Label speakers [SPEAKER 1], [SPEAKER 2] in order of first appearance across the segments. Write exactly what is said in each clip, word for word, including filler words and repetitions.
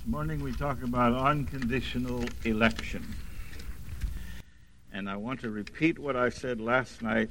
[SPEAKER 1] morning we talk about unconditional election. And I want to repeat what I said last night,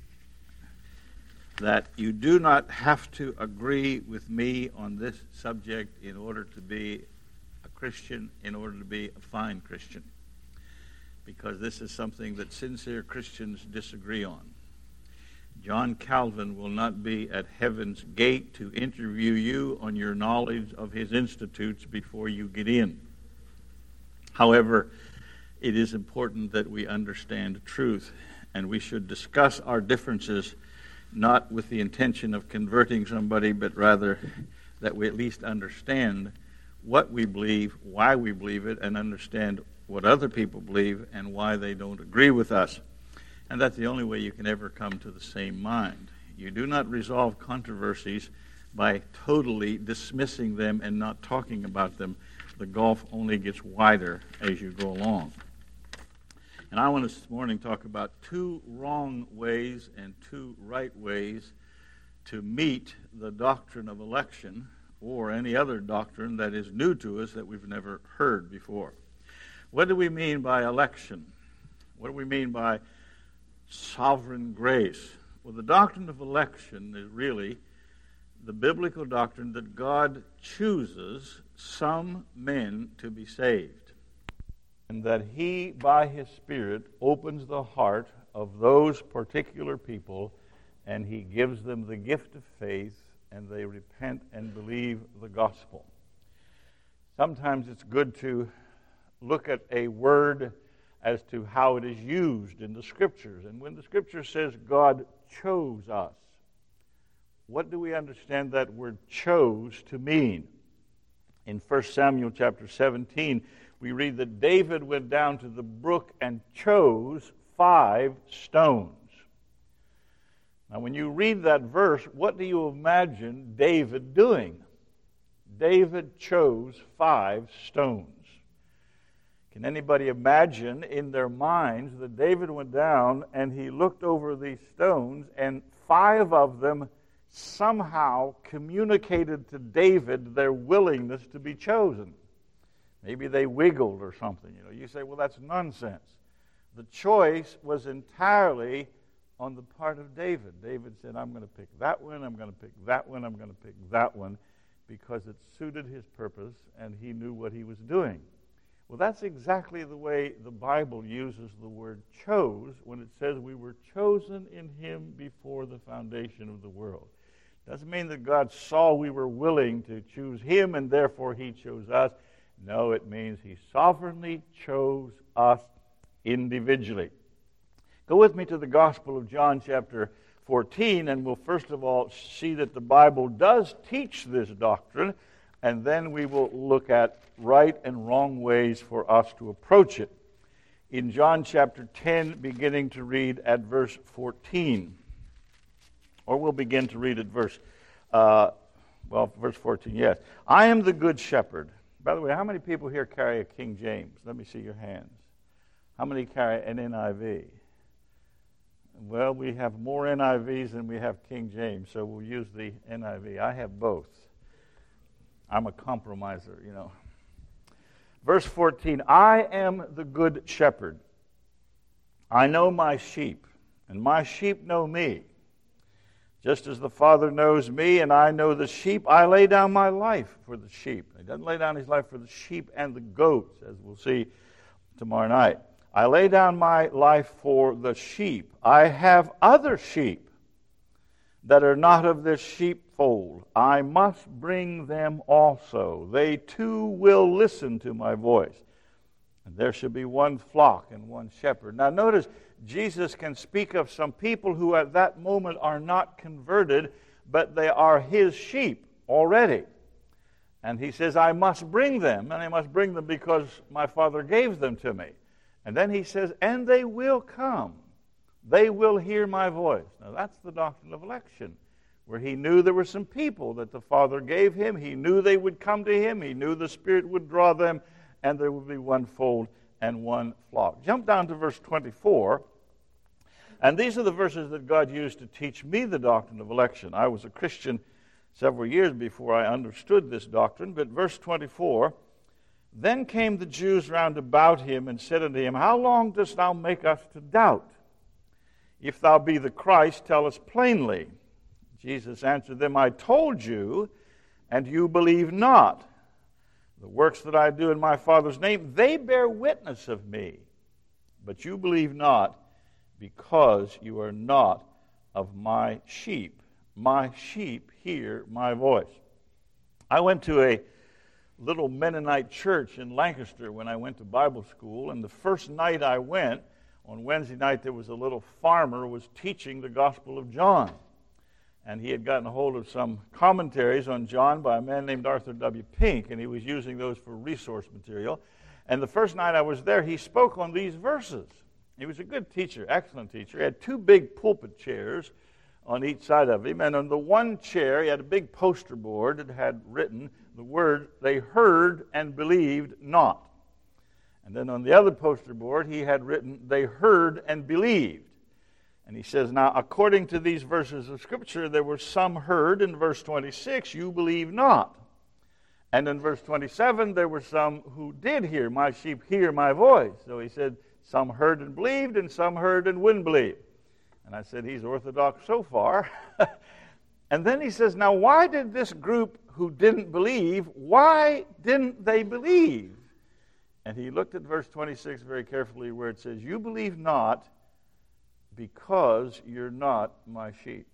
[SPEAKER 1] that you do not have to agree with me on this subject in order to be a Christian, in order to be a fine Christian. Because this is something that sincere Christians disagree on. John Calvin will not be at heaven's gate to interview you on your knowledge of his institutes before you get in. However, it is important that we understand truth, and we should discuss our differences not with the intention of converting somebody, but rather that we at least understand what we believe, why we believe it, and understand what other people believe and why they don't agree with us. And that's the only way you can ever come to the same mind. You do not resolve controversies by totally dismissing them and not talking about them. The gulf only gets wider as you go along. And I want to this morning talk about two wrong ways and two right ways to meet the doctrine of election or any other doctrine that is new to us that we've never heard before. What do we mean by election? What do we mean by sovereign grace? Well, the doctrine of election is really the biblical doctrine that God chooses some men to be saved, and that he, by his Spirit, opens the heart of those particular people, and he gives them the gift of faith, and they repent and believe the gospel. Sometimes it's good to look at a word as to how it is used in the Scriptures. And when the Scripture says God chose us, what do we understand that word chose to mean? In First Samuel chapter seventeen, we read that David went down to the brook and chose five stones. Now, when you read that verse, what do you imagine David doing? David chose five stones. Can anybody imagine in their minds that David went down and he looked over these stones and five of them somehow communicated to David their willingness to be chosen? Maybe they wiggled or something. You know, you say, well, that's nonsense. The choice was entirely on the part of David. David said, I'm going to pick that one, I'm going to pick that one, I'm going to pick that one, because it suited his purpose and he knew what he was doing. Well, that's exactly the way the Bible uses the word chose when it says we were chosen in him before the foundation of the world. Doesn't mean that God saw we were willing to choose him and therefore he chose us. No, it means he sovereignly chose us individually. Go with me to the Gospel of John chapter fourteen, and we'll first of all see that the Bible does teach this doctrine, and then we will look at right and wrong ways for us to approach it. In John chapter ten, beginning to read at verse fourteen. Or we'll begin to read at verse, uh, well, verse fourteen, yes. I am the good shepherd. By the way, how many people here carry a King James? Let me see your hands. How many carry an N I V? Well, we have more N I Vs than we have King James, so we'll use the N I V. I have both. I'm a compromiser, you know. Verse fourteen, I am the good shepherd. I know my sheep, and my sheep know me. Just as the Father knows me, and I know the sheep, I lay down my life for the sheep. He doesn't lay down his life for the sheep and the goats, as we'll see tomorrow night. I lay down my life for the sheep. I have other sheep that are not of this sheepfold. I must bring them also. They too will listen to my voice. And there should be one flock and one shepherd. Now notice, Jesus can speak of some people who at that moment are not converted, but they are his sheep already. And he says, I must bring them, and I must bring them because my Father gave them to me. And then he says, and they will come. They will hear my voice. Now that's the doctrine of election, where he knew there were some people that the Father gave him. He knew they would come to him. He knew the Spirit would draw them, and there would be one fold and one flock. Jump down to verse twenty-four. And these are the verses that God used to teach me the doctrine of election. I was a Christian several years before I understood this doctrine, but verse twenty-four, Then came the Jews round about him and said unto him, How long dost thou make us to doubt? If thou be the Christ, tell us plainly. Jesus answered them, I told you, and you believe not. The works that I do in my Father's name, they bear witness of me. But you believe not, because you are not of my sheep. My sheep hear my voice. I went to a little Mennonite church in Lancaster when I went to Bible school, and the first night I went, on Wednesday night, there was a little farmer who was teaching the Gospel of John. And he had gotten a hold of some commentaries on John by a man named Arthur W. Pink, and he was using those for resource material. And the first night I was there, he spoke on these verses. He was a good teacher, excellent teacher. He had two big pulpit chairs on each side of him, and on the one chair he had a big poster board that had written the word, they heard and believed not. And then on the other poster board he had written, they heard and believed. And he says, now, according to these verses of Scripture, there were some heard in verse twenty-six, you believe not. And in verse twenty-seven, there were some who did hear, my sheep hear my voice. So he said, some heard and believed, and some heard and wouldn't believe. And I said, he's orthodox so far. And then he says, now, why did this group who didn't believe, why didn't they believe? And he looked at verse twenty-six very carefully where it says, you believe not, because you're not my sheep.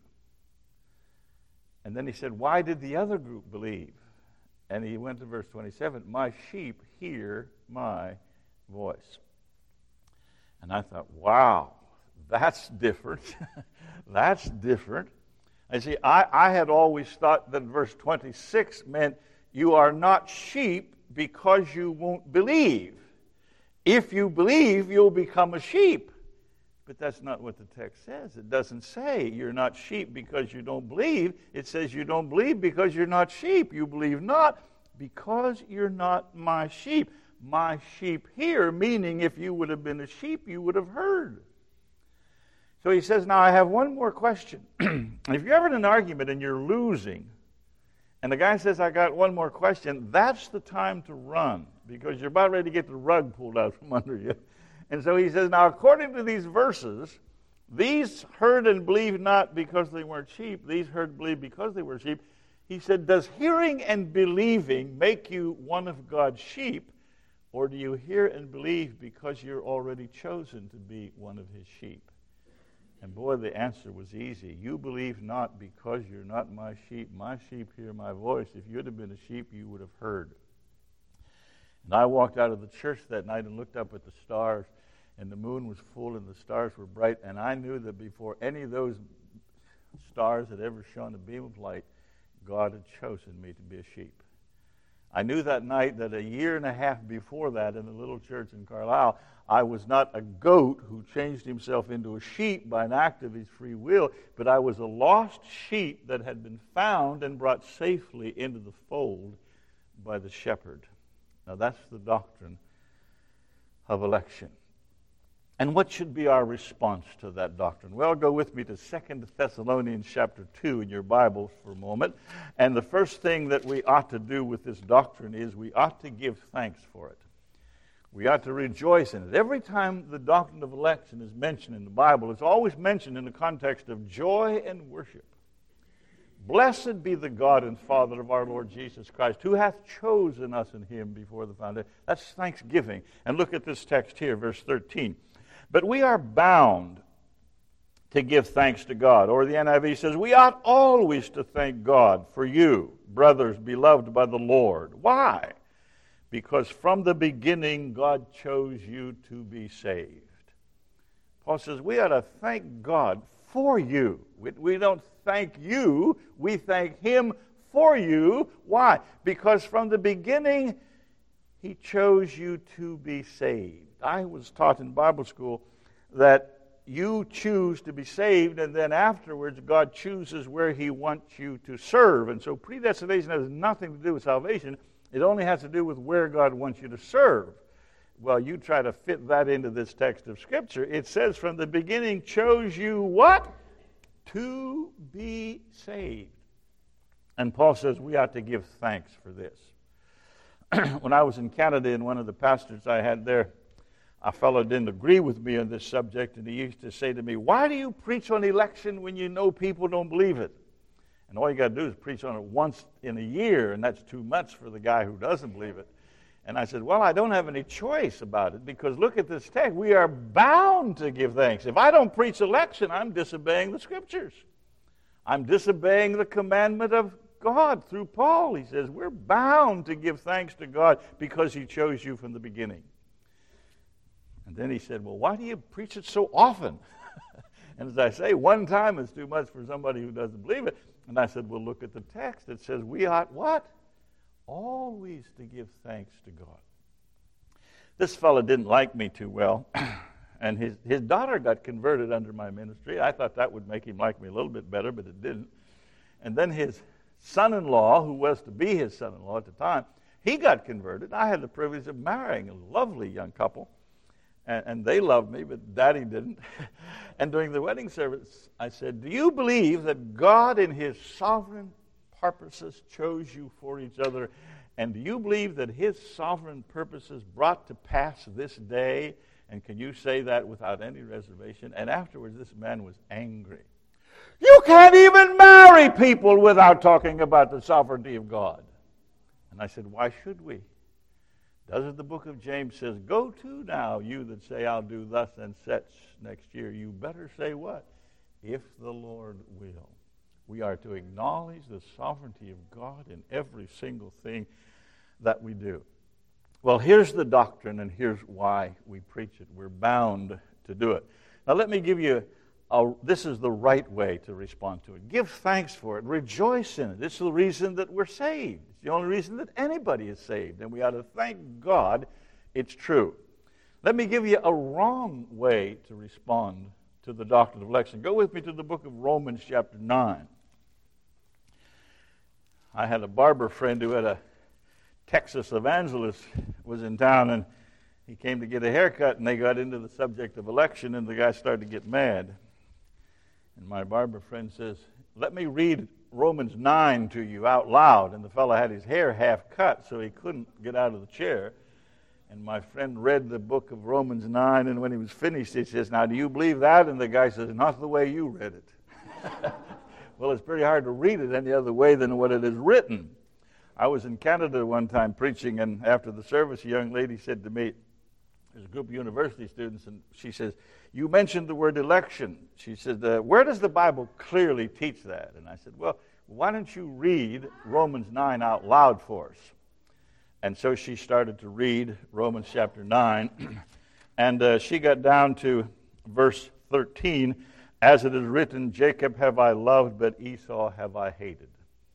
[SPEAKER 1] And then he said, why did the other group believe? And he went to verse twenty-seven, my sheep hear my voice. And I thought, wow, that's different. That's different. I see, I, I had always thought that verse twenty-six meant you are not sheep because you won't believe. If you believe, you'll become a sheep. But that's not what the text says. It doesn't say you're not sheep because you don't believe. It says you don't believe because you're not sheep. You believe not because you're not my sheep. My sheep hear, meaning if you would have been a sheep, you would have heard. So he says, now I have one more question. If you're ever in an argument and you're losing, and the guy says, I got one more question, that's the time to run because you're about ready to get the rug pulled out from under you. And so he says, now according to these verses, these heard and believed not because they weren't sheep. These heard and believed because they were sheep. He said, does hearing and believing make you one of God's sheep, or do you hear and believe because you're already chosen to be one of his sheep? And boy, the answer was easy. You believe not because you're not my sheep. My sheep hear my voice. If you'd have been a sheep, you would have heard. And I walked out of the church that night and looked up at the stars, and the moon was full and the stars were bright, and I knew that before any of those stars had ever shone a beam of light, God had chosen me to be a sheep. I knew that night that a year and a half before that in a little church in Carlisle, I was not a goat who changed himself into a sheep by an act of his free will, but I was a lost sheep that had been found and brought safely into the fold by the shepherd. Now that's the doctrine of election. And what should be our response to that doctrine? Well, go with me to Second Thessalonians chapter two in your Bibles for a moment. And the first thing that we ought to do with this doctrine is we ought to give thanks for it. We ought to rejoice in it. Every time the doctrine of election is mentioned in the Bible, it's always mentioned in the context of joy and worship. Blessed be the God and Father of our Lord Jesus Christ, who hath chosen us in him before the foundation. That's thanksgiving. And look at this text here, verse thirteen. But we are bound to give thanks to God. Or the N I V says, we ought always to thank God for you, brothers beloved by the Lord. Why? Because from the beginning God chose you to be saved. Paul says we ought to thank God for you. We, we don't thank you, we thank him for you. Why? Because from the beginning he chose you to be saved. I was taught in Bible school that you choose to be saved, and then afterwards God chooses where he wants you to serve. And so predestination has nothing to do with salvation. It only has to do with where God wants you to serve. Well, you try to fit that into this text of Scripture. It says, from the beginning chose you what? To be saved. And Paul says we ought to give thanks for this. when I was in Canada, and one of the pastors I had there, a fellow didn't agree with me on this subject, and he used to say to me, "Why do you preach on election when you know people don't believe it? And all you got to do is preach on it once in a year, and that's too much for the guy who doesn't believe it." And I said, "Well, I don't have any choice about it, because look at this text. We are bound to give thanks. If I don't preach election, I'm disobeying the Scriptures. I'm disobeying the commandment of God through Paul." He says, we're bound to give thanks to God because He chose you from the beginning. And then he said, "Well, why do you preach it so often?" And as I say, one time is too much for somebody who doesn't believe it. And I said, "Well, look at the text. It says we ought what? Always to give thanks to God." This fellow didn't like me too well, and his, his daughter got converted under my ministry. I thought that would make him like me a little bit better, but it didn't. And then his son-in-law, who was to be his son-in-law at the time, he got converted. I had the privilege of marrying a lovely young couple, and, and they loved me, but Daddy didn't. And during the wedding service, I said, "Do you believe that God in His sovereign purposes chose you for each other? And do you believe that His sovereign purposes brought to pass this day? And can you say that without any reservation?" And afterwards, this man was angry. "You can't even marry people without talking about the sovereignty of God." And I said, "Why should we? Doesn't the book of James says, 'Go to now, you that say I'll do thus and such next year. You better say what? If the Lord will.'" We are to acknowledge the sovereignty of God in every single thing that we do. Well, here's the doctrine, and here's why we preach it. We're bound to do it. Now, let me give you a, this is the right way to respond to it. Give thanks for it. Rejoice in it. This is the reason that we're saved. It's the only reason that anybody is saved, and we ought to thank God it's true. Let me give you a wrong way to respond to the doctrine of election. Go with me to the book of Romans chapter nine. I had a barber friend who had a Texas evangelist was in town, and he came to get a haircut, and they got into the subject of election, and the guy started to get mad. And my barber friend says, "Let me read Romans nine to you out loud." And the fellow had his hair half cut, so he couldn't get out of the chair. And my friend read the book of Romans nine, and when he was finished, he says, "Now, do you believe that?" And the guy says, "Not the way you read it." Well, it's pretty hard to read it any other way than what it is written. I was in Canada one time preaching, and after the service, a young lady said to me, there's a group of university students, and she says, "You mentioned the word election." She said, uh, "Where does the Bible clearly teach that?" And I said, "Well, why don't you read Romans nine out loud for us?" And so she started to read Romans chapter nine, and uh, she got down to verse thirteen, "As it is written, Jacob have I loved, but Esau have I hated."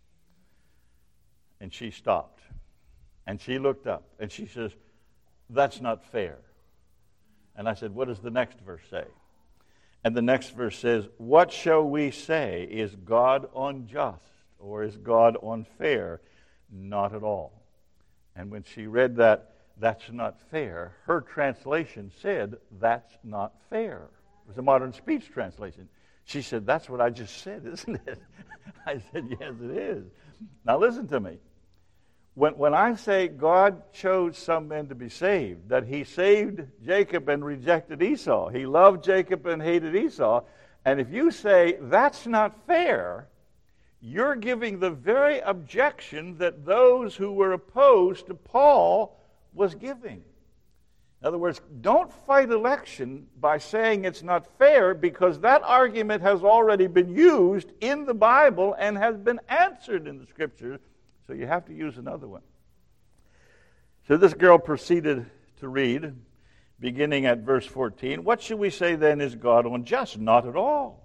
[SPEAKER 1] And she stopped, and she looked up, and she says, "That's not fair." And I said, "What does the next verse say?" And the next verse says, "What shall we say? Is God unjust, or is God unfair? Not at all." And when she read that, "That's not fair," her translation said, "That's not fair." It was a modern speech translation. She said, "That's what I just said, isn't it?" I said, "Yes, it is." Now listen to me. When, when I say God chose some men to be saved, that He saved Jacob and rejected Esau, He loved Jacob and hated Esau, and if you say that's not fair, you're giving the very objection that those who were opposed to Paul was giving. In other words, don't fight election by saying it's not fair, because that argument has already been used in the Bible and has been answered in the Scriptures, so you have to use another one. So this girl proceeded to read, beginning at verse fourteen, "What should we say then? Is God unjust? Not at all."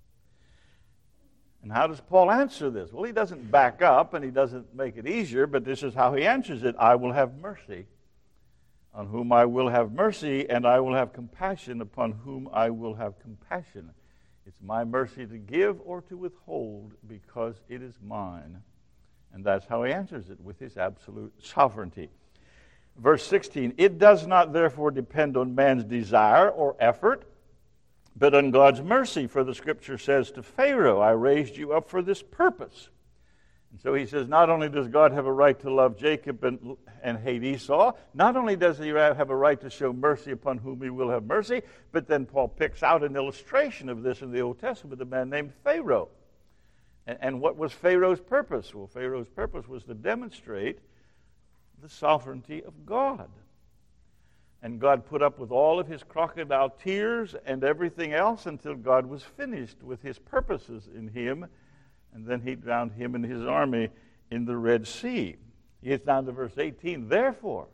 [SPEAKER 1] And how does Paul answer this? Well, he doesn't back up and he doesn't make it easier, but this is how he answers it. "I will have mercy on whom I will have mercy, and I will have compassion upon whom I will have compassion. It's my mercy to give or to withhold, because it is mine." And that's how he answers it, with his absolute sovereignty. Verse sixteen, "It does not therefore depend on man's desire or effort, but on God's mercy. For the Scripture says to Pharaoh, I raised you up for this purpose." And so he says, not only does God have a right to love Jacob and, and hate Esau, not only does he have a right to show mercy upon whom he will have mercy, but then Paul picks out an illustration of this in the Old Testament, a man named Pharaoh. And, and what was Pharaoh's purpose? Well, Pharaoh's purpose was to demonstrate the sovereignty of God. And God put up with all of his crocodile tears and everything else until God was finished with his purposes in him. And then he drowned him and his army in the Red Sea. He gets down to verse eighteen. Therefore,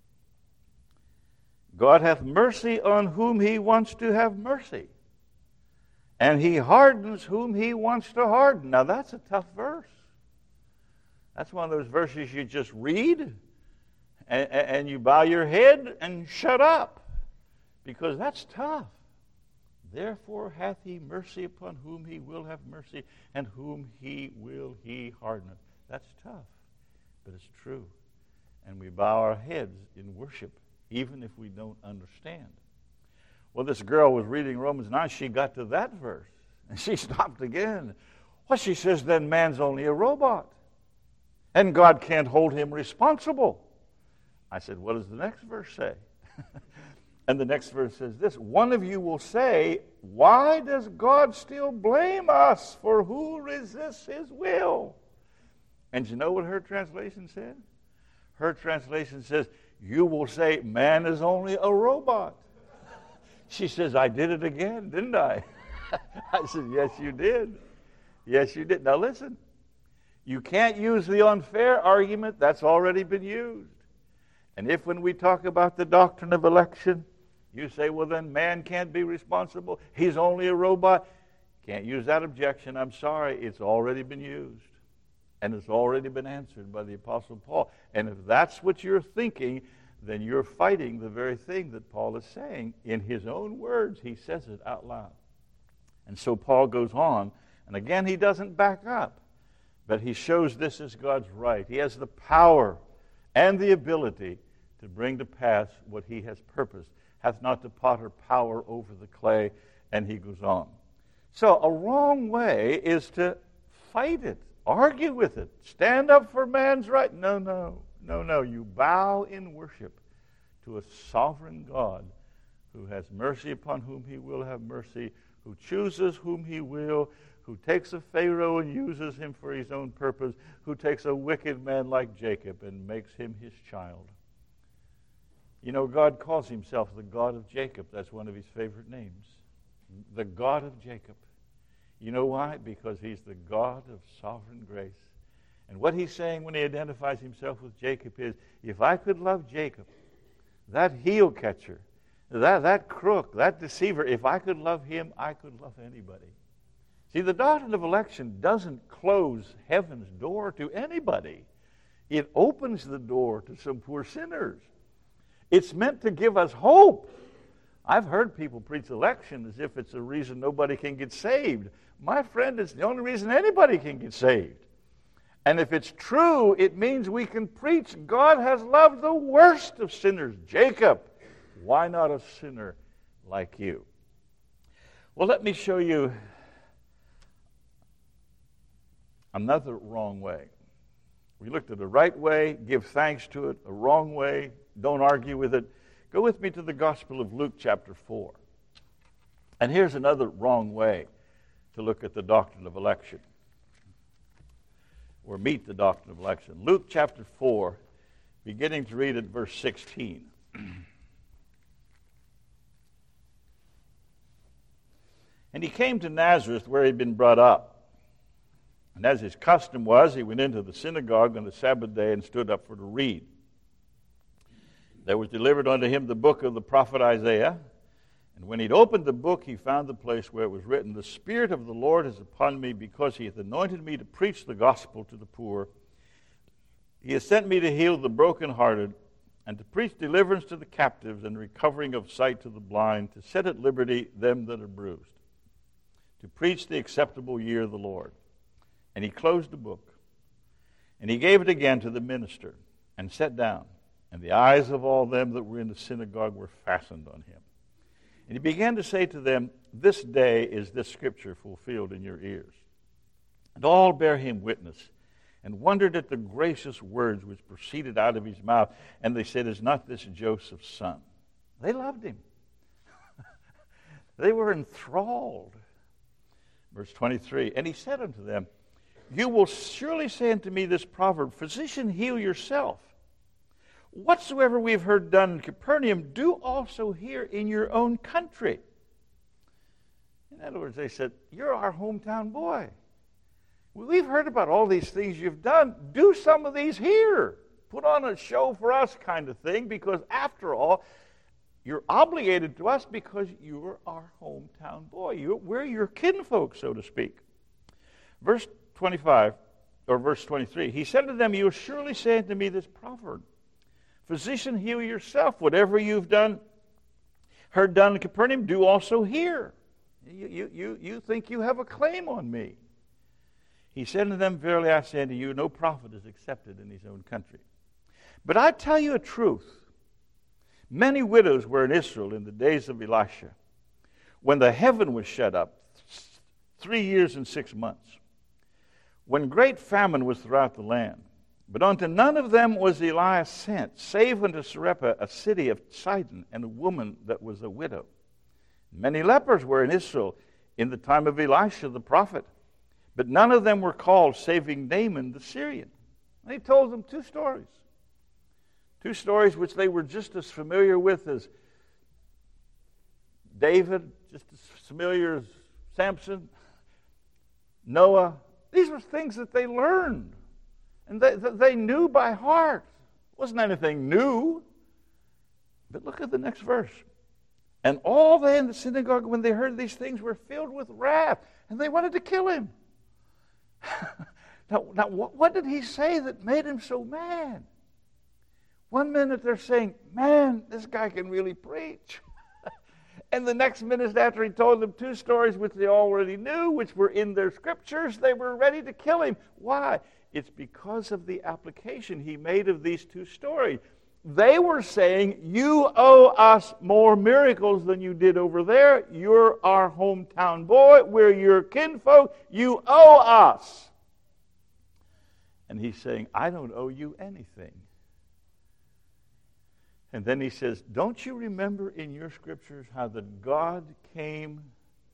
[SPEAKER 1] God hath mercy on whom he wants to have mercy, and he hardens whom he wants to harden. Now that's a tough verse. That's one of those verses you just read, and, and you bow your head and shut up, because that's tough. Therefore hath he mercy upon whom he will have mercy, and whom he will he harden. That's tough, but it's true. And we bow our heads in worship, even if we don't understand. Well, this girl was reading Romans nine. She got to that verse, and she stopped again. Well, she says, then man's only a robot, and God can't hold him responsible. I said, what does the next verse say? And the next verse says this, one of you will say, why does God still blame us? For who resists his will? And you know what her translation said? Her translation says, you will say, man is only a robot. She says, I did it again, didn't I? I said, yes, you did. Yes, you did. Now listen, you can't use the unfair argument. That's already been used. And if when we talk about the doctrine of election, you say, well, then man can't be responsible. He's only a robot. Can't use that objection. I'm sorry. It's already been used. And it's already been answered by the Apostle Paul. And if that's what you're thinking, then you're fighting the very thing that Paul is saying. In his own words, he says it out loud. And so Paul goes on. And again, he doesn't back up. But he shows this is God's right. He has the power and the ability to bring to pass what he has purposed. Hath not the potter power over the clay? And he goes on. So a wrong way is to fight it, argue with it, stand up for man's right. No, no, no, no. You bow in worship to a sovereign God who has mercy upon whom he will have mercy, who chooses whom he will, who takes a Pharaoh and uses him for his own purpose, who takes a wicked man like Jacob and makes him his child. You know, God calls himself the God of Jacob. That's one of his favorite names. The God of Jacob. You know why? Because he's the God of sovereign grace. And what he's saying when he identifies himself with Jacob is, if I could love Jacob, that heel catcher, that, that crook, that deceiver, if I could love him, I could love anybody. See, the doctrine of election doesn't close heaven's door to anybody. It opens the door to some poor sinners. It's meant to give us hope. I've heard people preach election as if it's a reason nobody can get saved. My friend, it's the only reason anybody can get saved. And if it's true, it means we can preach God has loved the worst of sinners, Jacob. Why not a sinner like you? Well, let me show you another wrong way. We looked at the right way, give thanks to it, a wrong way, don't argue with it. Go with me to the Gospel of Luke chapter four. And here's another wrong way to look at the doctrine of election, or meet the doctrine of election. Luke chapter four, beginning to read at verse sixteen. And he came to Nazareth, where he had been brought up. And as his custom was, he went into the synagogue on the Sabbath day and stood up for to read. There was delivered unto him the book of the prophet Isaiah. And when he'd opened the book, he found the place where it was written, The Spirit of the Lord is upon me, because he hath anointed me to preach the gospel to the poor. He has sent me to heal the brokenhearted, and to preach deliverance to the captives, and recovering of sight to the blind, to set at liberty them that are bruised, to preach the acceptable year of the Lord. And he closed the book, and he gave it again to the minister, and sat down. And the eyes of all them that were in the synagogue were fastened on him. And he began to say to them, This day is this scripture fulfilled in your ears. And all bear him witness. and wondered at the gracious words which proceeded out of his mouth. And they said, is not this Joseph's son? They loved him. They were enthralled. Verse twenty-three, and he said unto them, you will surely say unto me this proverb, physician, heal yourself. Whatsoever we have heard done in Capernaum, do also here in your own country. In other words, they said, you're our hometown boy. We've heard about all these things you've done. Do some of these here. Put on a show for us kind of thing, because after all, you're obligated to us because you're our hometown boy. You're, we're your kinfolk, so to speak. Verse twenty-five, or verse twenty-three, he said to them, you will surely say unto me this proverb, physician, heal yourself. Whatever you've done, heard done in Capernaum, do also here. You, you, you, you think you have a claim on me. He said to them, verily I say unto you, no prophet is accepted in his own country. But I tell you a truth. Many widows were in Israel in the days of Elisha, when the heaven was shut up three years and six months, when great famine was throughout the land. But unto none of them was Elias sent, save unto Sarepta, a city of Sidon, and a woman that was a widow. Many lepers were in Israel in the time of Elisha the prophet, but none of them were called, saving Naaman the Syrian. And he told them two stories. Two stories which they were just as familiar with as David, just as familiar as Samson, Noah. These were things that they learned and they, that they knew by heart. It wasn't anything new. But look at the next verse. And all they in the synagogue, when they heard these things, were filled with wrath, and they wanted to kill him. now, now what, what did he say that made him so mad? One minute they're saying, man, this guy can really preach. And the next minute after he told them two stories which they already knew, which were in their scriptures, they were ready to kill him. Why? It's because of the application he made of these two stories. They were saying, you owe us more miracles than you did over there. You're our hometown boy. We're your kinfolk. You owe us. And he's saying, I don't owe you anything. And then he says, don't you remember in your scriptures how that God came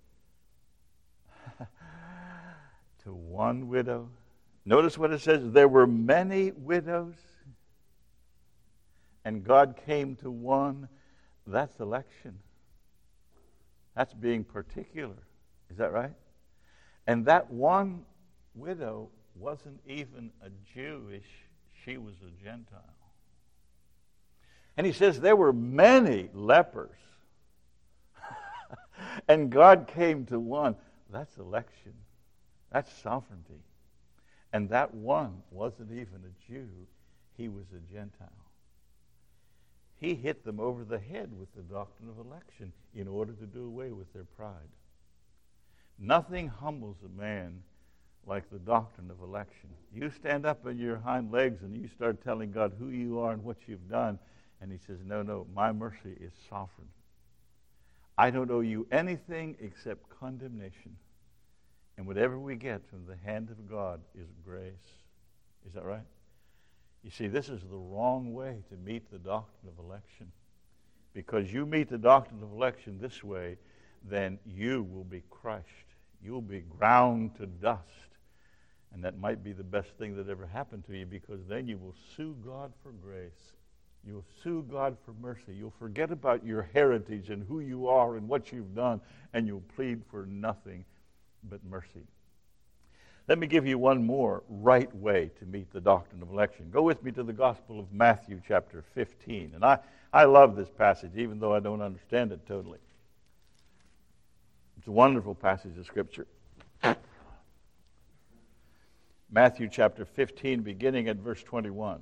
[SPEAKER 1] to one widow? Notice what it says. There were many widows, and God came to one. That's election. That's being particular. Is that right? And that one widow wasn't even a Jewish. She was a Gentile. And he says there were many lepers. And God came to one. That's election. That's sovereignty. And that one wasn't even a Jew. He was a Gentile. He hit them over the head with the doctrine of election in order to do away with their pride. Nothing humbles a man like the doctrine of election. You stand up on your hind legs and you start telling God who you are and what you've done. And he says, no, no, my mercy is sovereign. I don't owe you anything except condemnation. And whatever we get from the hand of God is grace. Is that right? You see, this is the wrong way to meet the doctrine of election. Because you meet the doctrine of election this way, then you will be crushed. You'll be ground to dust. And that might be the best thing that ever happened to you, because then you will sue God for grace. You'll sue God for mercy. You'll forget about your heritage and who you are and what you've done, and you'll plead for nothing but mercy. Let me give you one more right way to meet the doctrine of election. Go with me to the Gospel of Matthew chapter fifteen. And I, I love this passage, even though I don't understand it totally. It's a wonderful passage of Scripture. Matthew chapter fifteen, beginning at verse twenty-one.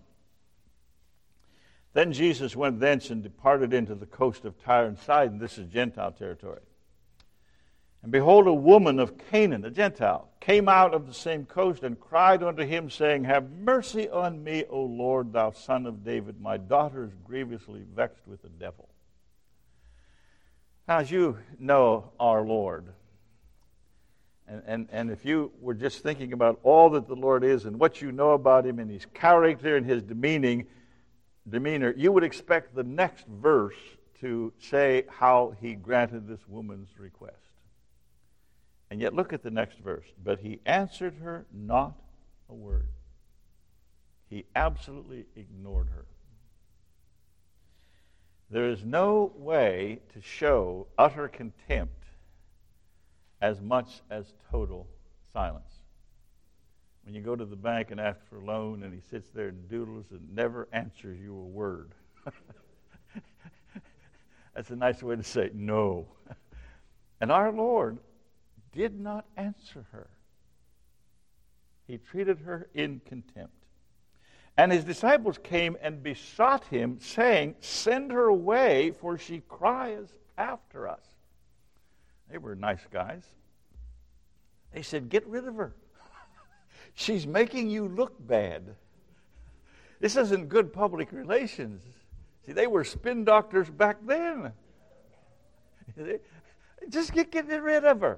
[SPEAKER 1] Then Jesus went thence and departed into the coast of Tyre and Sidon. This is Gentile territory. And behold, a woman of Canaan, a Gentile, came out of the same coast and cried unto him, saying, have mercy on me, O Lord, thou son of David. My daughter is grievously vexed with the devil. Now, as you know our Lord, And, and, and if you were just thinking about all that the Lord is and what you know about him and his character and his demeaning, demeanor, you would expect the next verse to say how he granted this woman's request. And yet look at the next verse. But he answered her not a word. He absolutely ignored her. There is no way to show utter contempt as much as total silence. When you go to the bank and ask for a loan and he sits there and doodles and never answers you a word. That's a nice way to say no. And our Lord did not answer her. He treated her in contempt. And his disciples came and besought him, saying, "Send her away, for she cries after us." They were nice guys. They said, "Get rid of her. She's making you look bad. This isn't good public relations." See, they were spin doctors back then. Just get, get rid of her.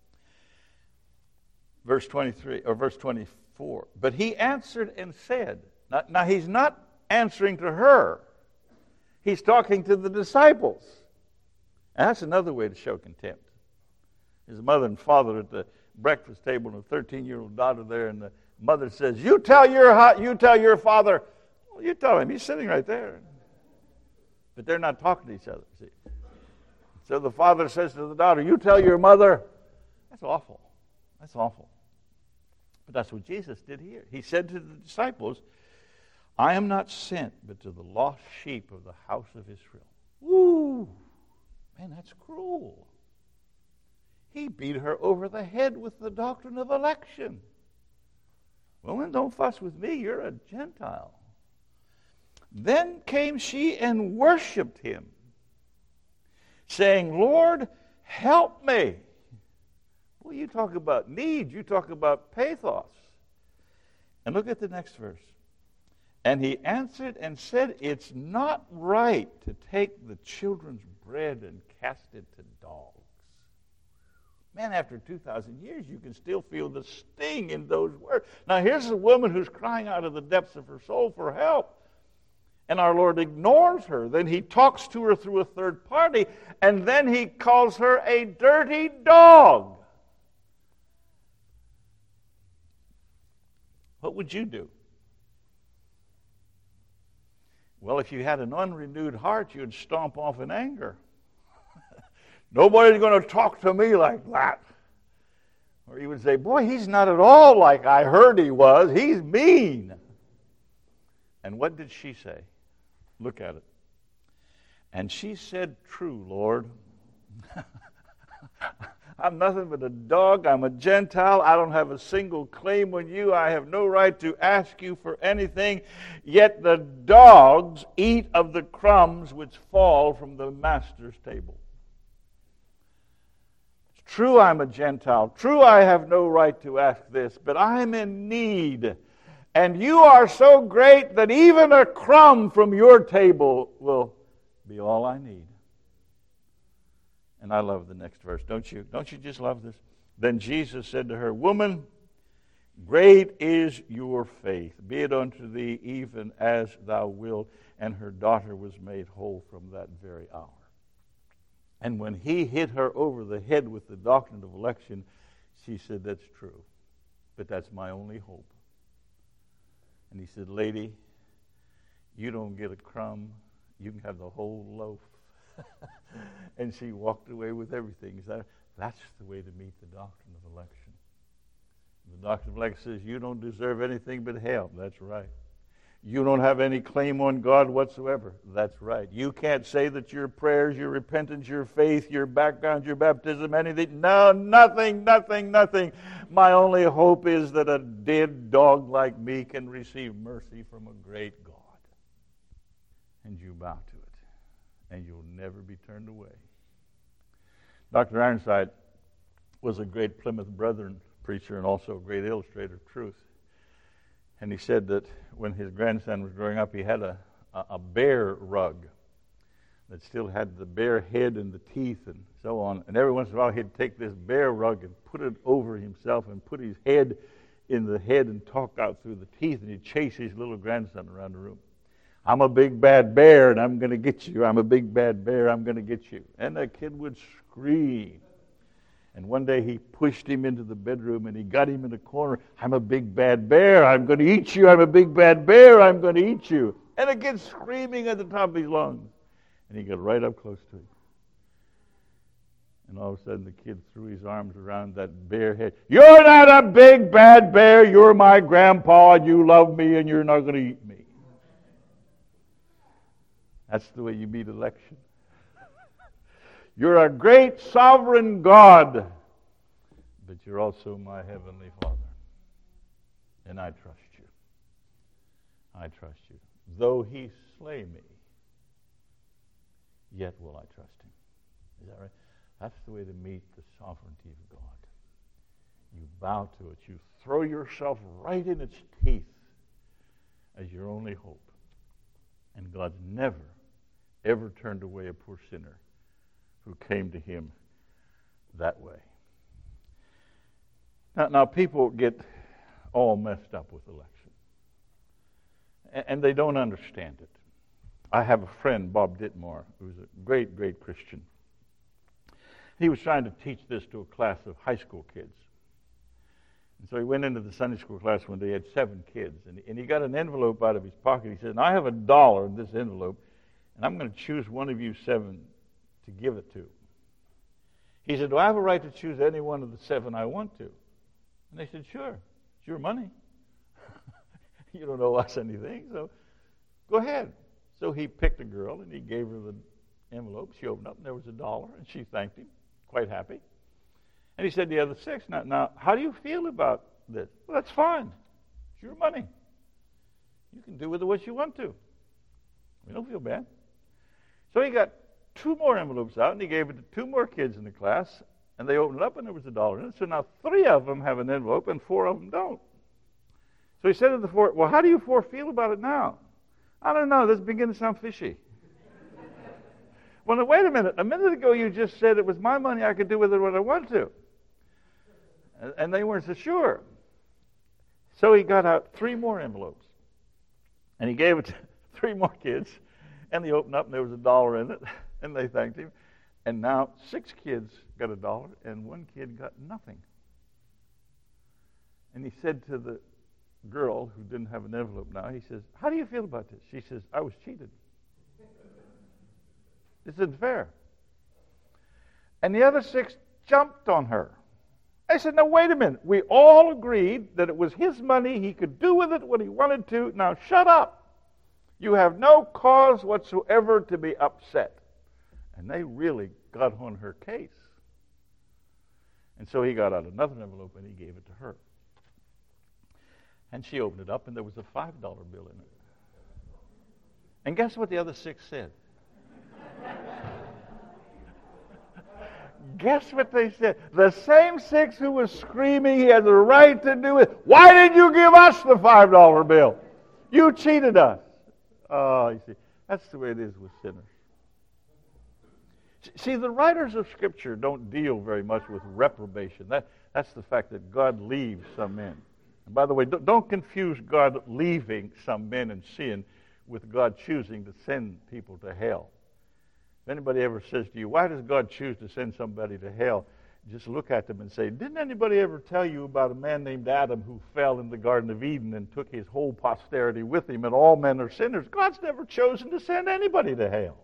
[SPEAKER 1] Verse twenty-three, or verse twenty-four. But he answered and said, now, now he's not answering to her. He's talking to the disciples. And that's another way to show contempt. His mother and father at the breakfast table and a thirteen-year-old daughter there, and the mother says, "You tell your you tell your father." Well, you tell him. He's sitting right there. But they're not talking to each other, see. So the father says to the daughter, "You tell your mother." That's awful. That's awful. But that's what Jesus did here. He said to the disciples, "I am not sent but to the lost sheep of the house of Israel." Woo! Man, that's cruel. He beat her over the head with the doctrine of election. Well, then don't fuss with me. You're a Gentile. Then came she and worshipped him, saying, "Lord, help me." Well, you talk about need. You talk about pathos. And look at the next verse. And he answered and said, "It's not right to take the children's bread and cast it to dogs." Man, after two thousand years, you can still feel the sting in those words. Now, here's a woman who's crying out of the depths of her soul for help. And our Lord ignores her. Then he talks to her through a third party, and then he calls her a dirty dog. What would you do? Well, if you had an unrenewed heart, you'd stomp off in anger. Nobody's going to talk to me like that. Or you would say, "Boy, he's not at all like I heard he was. He's mean." And what did she say? Look at it. And she said, "True, Lord. I'm nothing but a dog. I'm a Gentile. I don't have a single claim on you. I have no right to ask you for anything. Yet the dogs eat of the crumbs which fall from the master's table. It's true I'm a Gentile. True I have no right to ask this, but I'm in need. And you are so great that even a crumb from your table will be all I need." And I love the next verse, don't you? Don't you just love this? Then Jesus said to her, "Woman, great is your faith. Be it unto thee even as thou wilt." And her daughter was made whole from that very hour. And when he hit her over the head with the doctrine of election, she said, "That's true, but that's my only hope." And he said, "Lady, you don't get a crumb. You can have the whole loaf." And she walked away with everything. That's the way to meet the doctrine of election. The doctrine of election says you don't deserve anything but hell. That's right. You don't have any claim on God whatsoever. That's right. You can't say that your prayers, your repentance, your faith, your background, your baptism, anything. No, nothing, nothing, nothing. My only hope is that a dead dog like me can receive mercy from a great God. And you bow to it, and you'll never be turned away. Doctor Ironside was a great Plymouth Brethren preacher and also a great illustrator of truth. And he said that when his grandson was growing up, he had a, a, a bear rug that still had the bare head and the teeth and so on. And every once in a while he'd take this bear rug and put it over himself and put his head in the head and talk out through the teeth, and he'd chase his little grandson around the room. I'm a big bad bear and I'm going to get you. I'm a big bad bear, I'm going to get you. And the kid would scream. And one day he pushed him into the bedroom and he got him in the corner. I'm a big bad bear. I'm going to eat you. I'm a big bad bear. I'm going to eat you. And the kid screaming at the top of his lungs. And he got right up close to him. And all of a sudden the kid threw his arms around that bear head. You're not a big bad bear. You're my grandpa and you love me and you're not going to eat me. That's the way you meet election. You're a great sovereign God, but you're also my heavenly Father. And I trust you. I trust you. Though he slay me, yet will I trust him. Is that right? That's the way to meet the sovereignty of God. You bow to it. You throw yourself right in its teeth as your only hope. And God's never, ever turned away a poor sinner who came to him that way. Now, now people get all messed up with election. And, and they don't understand it. I have a friend, Bob Ditmore, who's a great, great Christian. He was trying to teach this to a class of high school kids. And so he went into the Sunday school class one day. He had seven kids. And, and he got an envelope out of his pocket. He said, I have a dollar in this envelope, and I'm going to choose one of you seven to give it to. He said, do I have a right to choose any one of the seven I want to? And they said, sure. It's your money. You don't owe us anything, so go ahead. So he picked a girl, and he gave her the envelope. She opened up, and there was a dollar, and she thanked him, quite happy. And he said, the other six, now, now how do you feel about this? Well, that's fine. It's your money. You can do with it what you want to. We don't feel bad. So he got two more envelopes out, and he gave it to two more kids in the class, and they opened it up, and there was a dollar in it. So now three of them have an envelope, and four of them don't. So he said to the four, well, how do you four feel about it now? I don't know. This is beginning to sound fishy. Well, now, wait a minute. A minute ago, you just said it was my money. I could do with it what I want to. And they weren't so sure. So he got out three more envelopes, and he gave it to three more kids, and they opened up, and there was a dollar in it. And they thanked him. And now six kids got a dollar, and one kid got nothing. And he said to the girl who didn't have an envelope now, he says, how do you feel about this? She says, I was cheated. This isn't fair. And the other six jumped on her. I said, now wait a minute. We all agreed that it was his money. He could do with it what he wanted to. Now shut up. You have no cause whatsoever to be upset. And they really got on her case. And so he got out another envelope and he gave it to her. And she opened it up and there was a five dollar bill in it. And guess what the other six said? Guess what they said? The same six who was screaming he had the right to do it. Why did you give us the five dollar bill? You cheated us. Oh, you see, that's the way it is with sinners. See, the writers of Scripture don't deal very much with reprobation. That, that's the fact that God leaves some men. And by the way, don't confuse God leaving some men in sin with God choosing to send people to hell. If anybody ever says to you, why does God choose to send somebody to hell? Just look at them and say, didn't anybody ever tell you about a man named Adam who fell in the Garden of Eden and took his whole posterity with him, and all men are sinners? God's never chosen to send anybody to hell.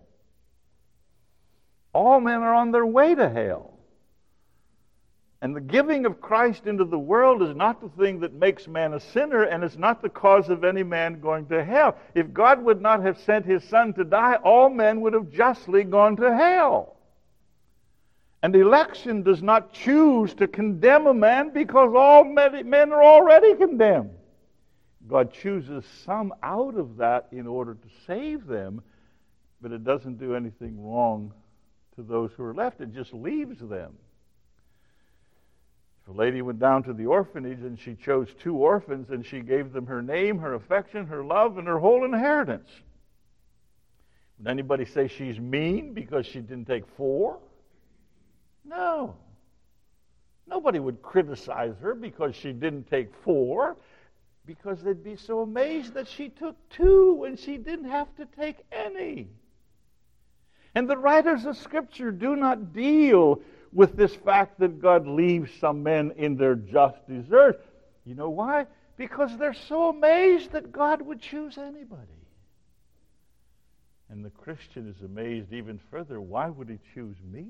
[SPEAKER 1] All men are on their way to hell. And the giving of Christ into the world is not the thing that makes man a sinner, and it's not the cause of any man going to hell. If God would not have sent his Son to die, all men would have justly gone to hell. And election does not choose to condemn a man because all men are already condemned. God chooses some out of that in order to save them, but it doesn't do anything wrong to those who are left. It just leaves them. If a lady went down to the orphanage and she chose two orphans and she gave them her name, her affection, her love, and her whole inheritance, Would anybody say she's mean because she didn't take four? No. Nobody would criticize her because she didn't take four, because they'd be so amazed that she took two when she didn't have to take any. And the writers of Scripture do not deal with this fact that God leaves some men in their just deserts. You know why? Because they're so amazed that God would choose anybody. And the Christian is amazed even further. Why would he choose me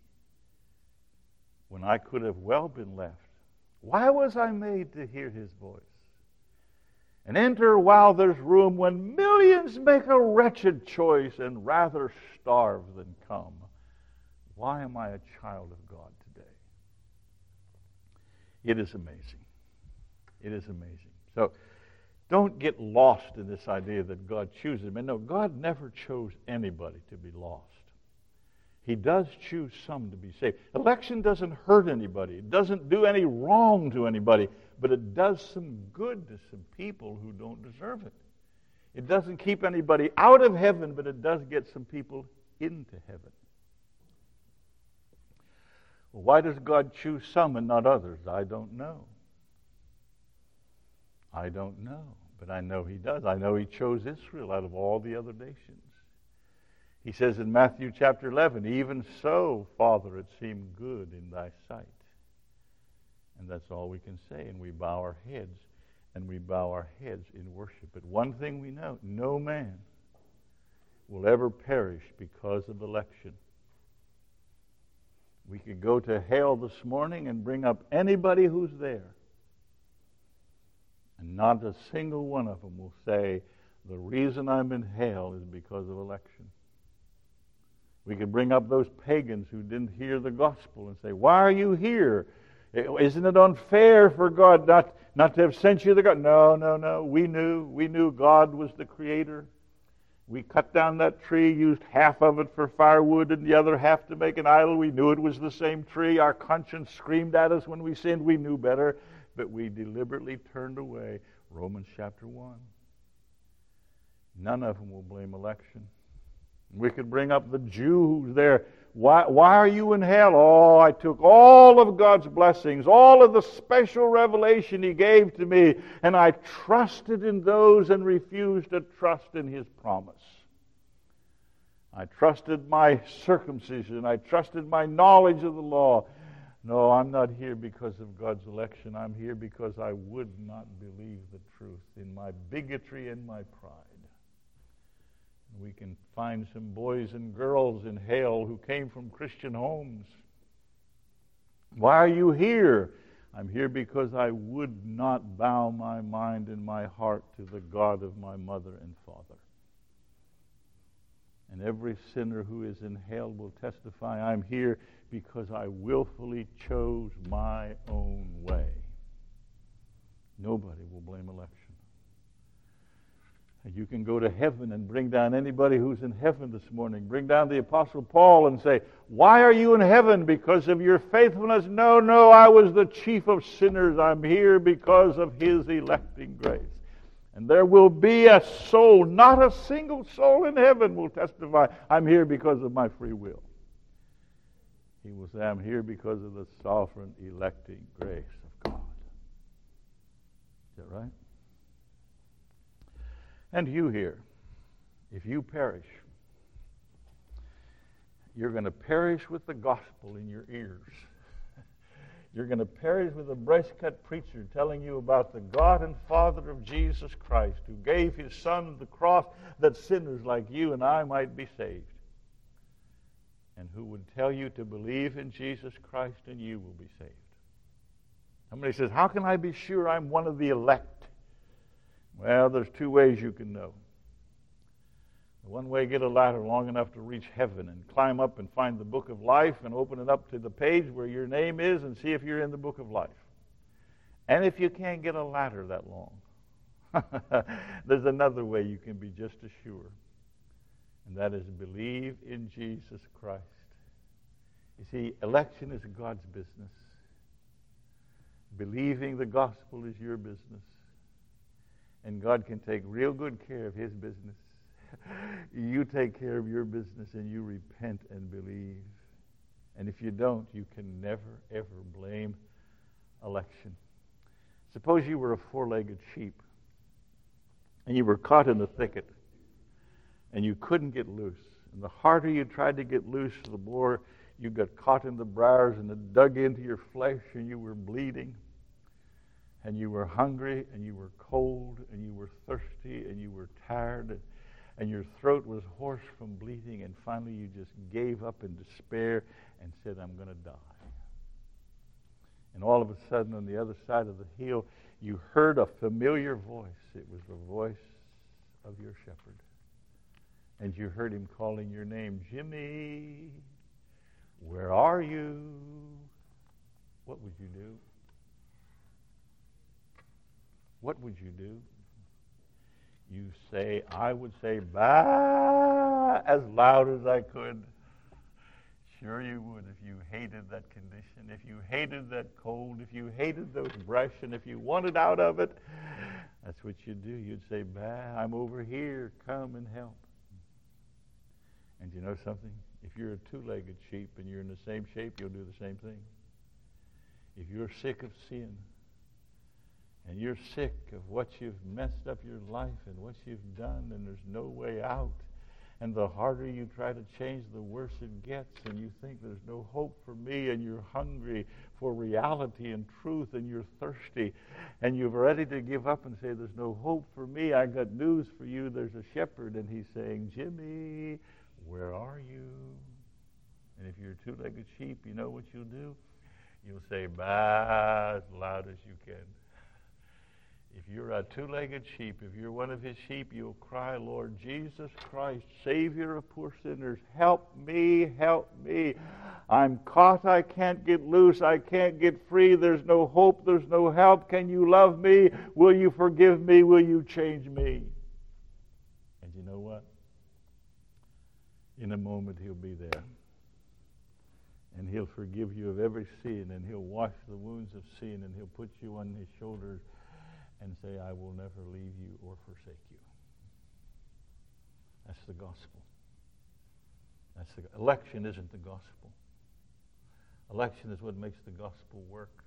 [SPEAKER 1] when I could have well been left? Why was I made to hear his voice and enter while there's room, when millions make a wretched choice and rather starve than come? Why am I a child of God today? It is amazing. It is amazing. So don't get lost in this idea that God chooses. And no, God never chose anybody to be lost. He does choose some to be saved. Election doesn't hurt anybody. It doesn't do any wrong to anybody, but it does some good to some people who don't deserve it. It doesn't keep anybody out of heaven, but it does get some people into heaven. Well, why does God choose some and not others? I don't know. I don't know, but I know he does. I know he chose Israel out of all the other nations. He says in Matthew chapter eleven, even so, Father, it seemed good in thy sight. And that's all we can say, and we bow our heads, and we bow our heads in worship. But one thing we know, no man will ever perish because of election. We could go to hell this morning and bring up anybody who's there, and not a single one of them will say, the reason I'm in hell is because of election. We could bring up those pagans who didn't hear the gospel and say, why are you here? Isn't it unfair for God not, not to have sent you the gospel? No, no, no. We knew. We knew God was the creator. We cut down that tree, used half of it for firewood and the other half to make an idol. We knew it was the same tree. Our conscience screamed at us when we sinned. We knew better. But we deliberately turned away. Romans chapter one. None of them will blame election. We could bring up the Jew who's there. Why, why are you in hell? Oh, I took all of God's blessings, all of the special revelation he gave to me, and I trusted in those and refused to trust in his promise. I trusted my circumcision. I trusted my knowledge of the law. No, I'm not here because of God's election. I'm here because I would not believe the truth in my bigotry and my pride. We can find some boys and girls in hell who came from Christian homes. Why are you here? I'm here because I would not bow my mind and my heart to the God of my mother and father. And every sinner who is in hell will testify, I'm here because I willfully chose my own way. Nobody will blame election. You can go to heaven and bring down anybody who's in heaven this morning. Bring down the Apostle Paul and say, why are you in heaven? Because of your faithfulness? No, no, I was the chief of sinners. I'm here because of his electing grace. And there will be a soul, not a single soul in heaven will testify, I'm here because of my free will. He will say, I'm here because of the sovereign electing grace of God. Is that right? And you here, if you perish, you're going to perish with the gospel in your ears. You're going to perish with a brush-cut preacher telling you about the God and Father of Jesus Christ, who gave his Son on the cross that sinners like you and I might be saved, and who would tell you to believe in Jesus Christ and you will be saved. Somebody says, how can I be sure I'm one of the elect? Well, there's two ways you can know. One way, get a ladder long enough to reach heaven and climb up and find the book of life and open it up to the page where your name is and see if you're in the book of life. And if you can't get a ladder that long, there's another way you can be just as sure. And that is believe in Jesus Christ. You see, election is God's business. Believing the gospel is your business. And God can take real good care of his business. You take care of your business and you repent and believe. And if you don't, you can never, ever blame election. Suppose you were a four-legged sheep and you were caught in the thicket and you couldn't get loose. And the harder you tried to get loose, the more you got caught in the briars and it dug into your flesh and you were bleeding and you were hungry and you were cold and you were thirsty and you were tired and, and your throat was hoarse from bleeding, and finally you just gave up in despair and said, I'm going to die. And all of a sudden on the other side of the hill you heard a familiar voice. It was the voice of your shepherd. And you heard him calling your name, Jimmy, where are you? What would you do? What would you do? You say, I would say, bah, as loud as I could. Sure you would if you hated that condition, if you hated that cold, if you hated those brush, and if you wanted out of it. That's what you'd do. You'd say, bah, I'm over here. Come and help. And you know something? If you're a two-legged sheep and you're in the same shape, you'll do the same thing. If you're sick of sin, and you're sick of what you've messed up your life and what you've done, and there's no way out, and the harder you try to change, the worse it gets, and you think there's no hope for me, and you're hungry for reality and truth, and you're thirsty, and you're ready to give up and say, there's no hope for me, I got news for you. There's a shepherd, and he's saying, Jimmy, where are you? And if you're a two-legged sheep, you know what you'll do? You'll say, bah, as loud as you can. If you're a two-legged sheep, if you're one of his sheep, you'll cry, Lord Jesus Christ, Savior of poor sinners, help me, help me. I'm caught, I can't get loose, I can't get free, there's no hope, there's no help. Can you love me? Will you forgive me? Will you change me? And you know what? In a moment he'll be there. And he'll forgive you of every sin, and he'll wash the wounds of sin, and he'll put you on his shoulders and say, I will never leave you or forsake you. That's the gospel. That's the election isn't the gospel. Election is what makes the gospel work.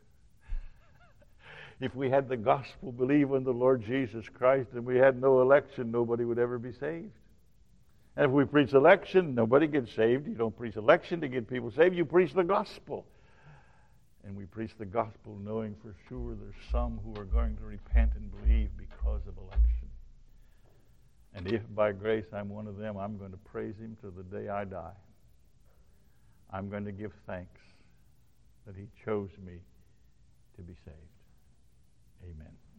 [SPEAKER 1] If we had the gospel, believe in the Lord Jesus Christ, and we had no election, nobody would ever be saved. And if we preach election, nobody gets saved. You don't preach election to get people saved. You preach the gospel. And we preach the gospel knowing for sure there's some who are going to repent and believe because of election. And if by grace I'm one of them, I'm going to praise him to the day I die. I'm going to give thanks that he chose me to be saved. Amen.